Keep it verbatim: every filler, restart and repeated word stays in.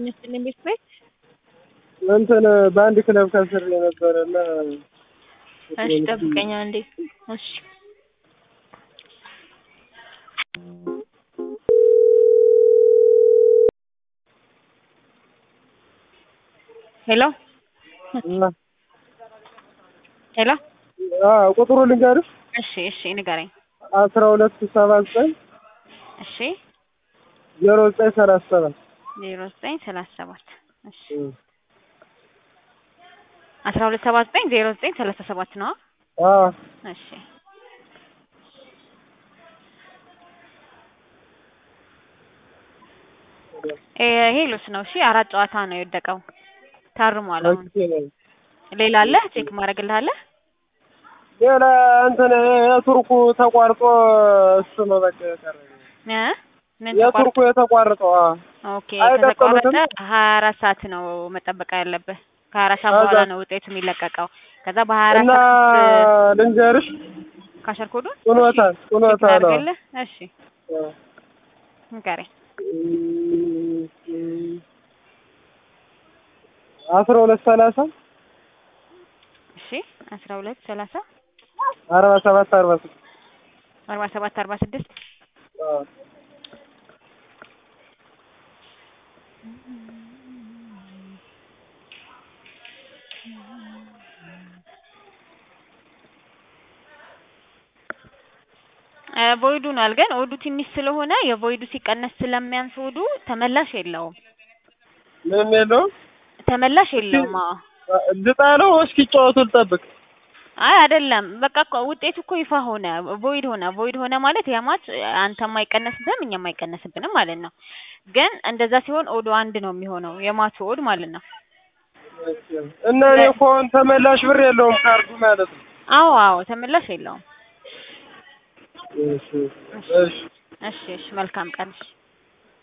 ትንሽ ቤት ቤት እንትን በአንድ ክለብ ከስር የነበረና እሺ ጠብቀኝ አንዴ እሺ ሄሎ ሄሎ አዎ ቁጥሩ ልንገርሽ እሺ እሺ ንገረኝ አስራ ሁለት ሰባ ዘጠኝ እሺ ዜሮ ዘጠኝ ሰላሳ ሰባት ዜሮ ዘጠኝ ሰላሳ ሰባት እሺ አስራ ሁለት ሰባ ዘጠኝ ዜሮ ዘጠኝ ሰላሳ ሰባት ነው አዎ እሺ ይሄ ሉስ ነው እሺ አራት ጨዋታ ነው የወደቀው ታርሟል አሁን ሌላ አለ ቼክ ማድረግልሃለህ ሌላ እንትን የቱርኩ ተቋርጦ እሱ ነው በቃ የቀረው እ ምን የቱርኩ የተቋረጠው ኦኬ ከተቋረጠ ሀያ አራት ሰዓት ነው መጠበቅ ያለብህ ከሀያ አራት ሰዓት በኋላ ነው ውጤቱ የሚለቀቀው ከዛ በሀያ አራት ሰዓት ልንገርሽ ካሸር ኮዱ ቁኖታል ቁኖታል እሺ ንገረኝ አስራ ሁለት ሰላሳ እሺ አስራ ሁለት ሰላሳ አርባ ሰባት አርባ ስድስት አርባ ሰባት አርባ ስድስት ቦይዱ ነው አልገን ኦዱ ትንሽ ስለሆነ የቦይዱ ሲቀነስ ስለሚያንስ ኦዱ ተመላሽ የለውም ምን የለውም ተመላሽ የለውም ልጣለው እስኪ ጨዋታው ልጠብቅ አይ አይደለም በቃ ውጤቱ እኮ ይፋ ሆነ ቮይድ ሆነ ቮይድ ሆነ ማለት ያማች አንተም አይቀነስብህም እኛም አይቀነስብንም ማለት ነው ግን እንደዛ ሲሆን ኦዱ አንድ ነው የሚሆነው የማቹ ኦድ ማለት ነው እና እኮ ተመላሽ ብር የለውም ካርዱ ማለት ነው አዎ አዎ ተመላሽ የለውም እሺ እሺ እሺ እሺ መልካም ቀን